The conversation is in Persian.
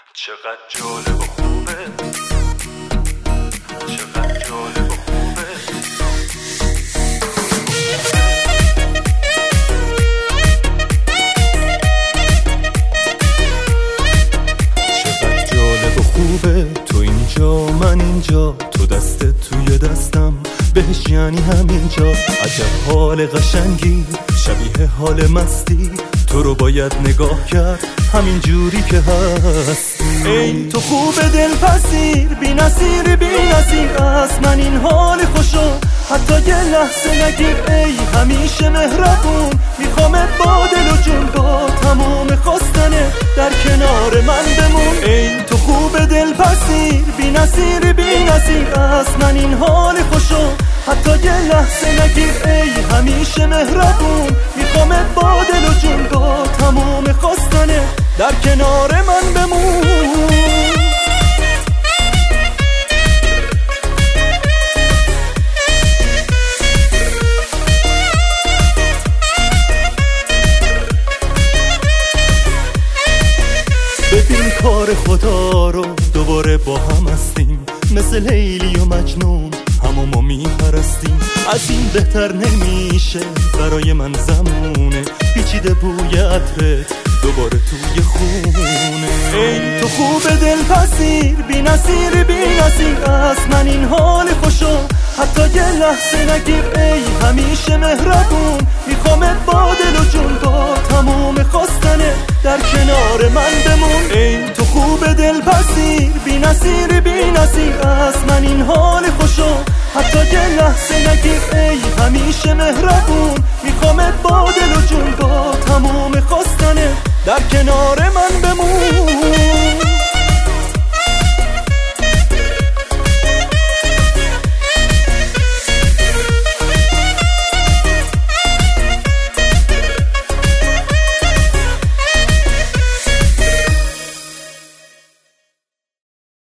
چقدر جالب و خوبه، چقدر جالب و خوبه. چقدر جالب و خوبه، تو اینجا من اینجا، تو دستت توی دستم، بهش یعنی همینجا. عجب حال قشنگی، شبیه حال مستی، تو رو باید نگاه کرد همین جوری که هست. ای تو خوب دلپذیر، بی نظیر بی نظیر، از من این حال خوشو حتی یه لحظه نگیر. ای همیشه مهربون، میخوامت با دل و جون، با تموم خواستنه در کنار من بمون. ای تو خوب دلپذیر، بی نظیر بی نظیر، از من این حال خوشو حتی یه لحظه نگیر. ای همیشه مهربون، میخوامت با دل و جون، با تموم خواستنه در کنار من بمون. ببین کار خدا رو، دوباره با هم هستیم، مثل لیلی و مجنون همو میپرستیم. از این بهتر نمیشه برای من زمونه، پیچیده بوی عطرت دوباره توی خونه. ای تو خوب دلپذیر، بی نظیر بی نظیر، از من این حال خوشو حتی یه لحظه نگیر. ای همیشه مهربون، میخوامت با دل و جون، با تموم خواستنه در کنار من بمون. ای تو خوب دلپذیر، بی نظیر بی نظیر، از من این حال خوشو حتی یه لحظه نگیر. ای همیشه مهربون، میخوامت با دل و جون، با تموم خواستنه در کنار من بمون.